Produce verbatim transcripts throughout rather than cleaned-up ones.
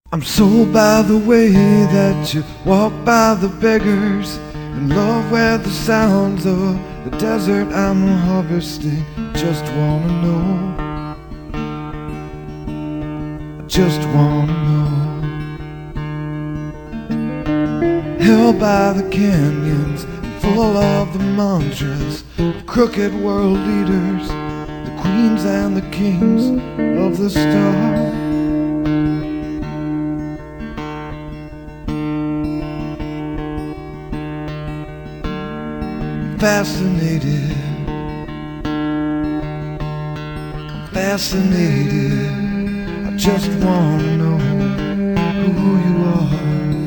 I'm sold by the way that you walk by the beggars, in love with the sounds of the desert I'm harvesting. Just wanna know, I just wanna know. Held by the canyons, full of the mantras of crooked world leaders, the queens and the kings of the stars. Fascinated, fascinated. I just wanna know who you are.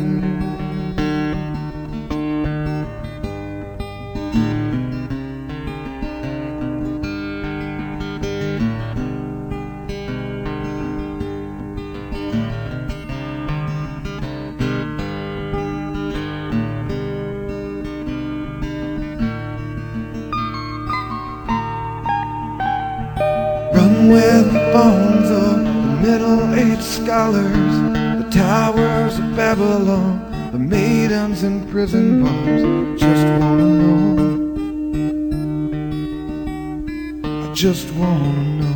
Run with the bones of the middle-aged scholars, the towers of Babylon, the maidens in prison bars. Just wanna know, I just wanna know.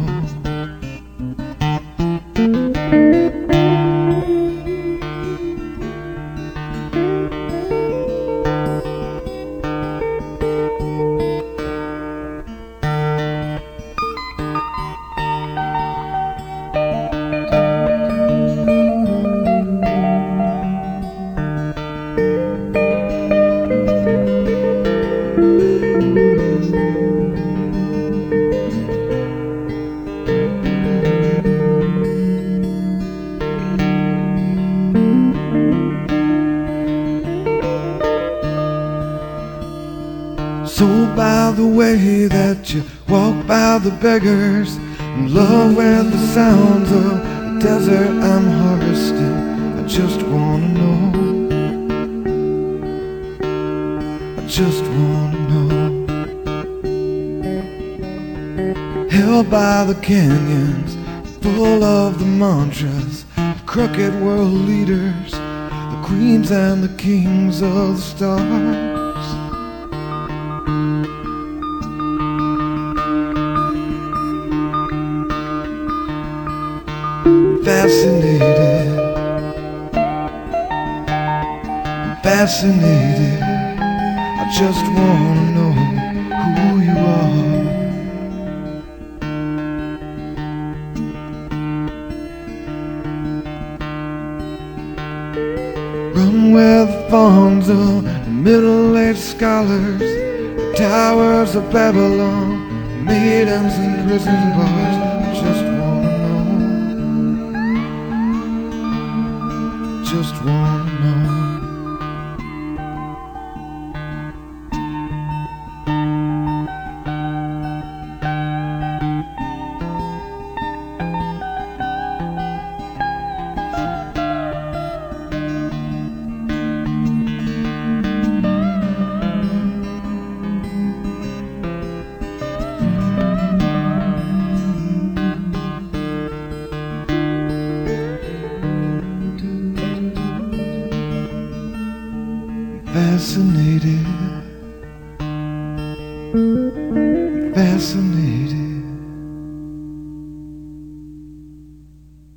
Sold by the way that you walk by the beggars, in love with the sounds of the desert I'm harvesting. I just wanna know, I just wanna know. Held by the canyons, full of the mantras of crooked world leaders, the queens and the kings of the stars. Fascinated, I'm fascinated. I just wanna know who you are. Run with the fawns of the middle-aged scholars, the towers of Babylon, maidens in prison bars. I just wanna just wanna know. Fascinated, fascinated.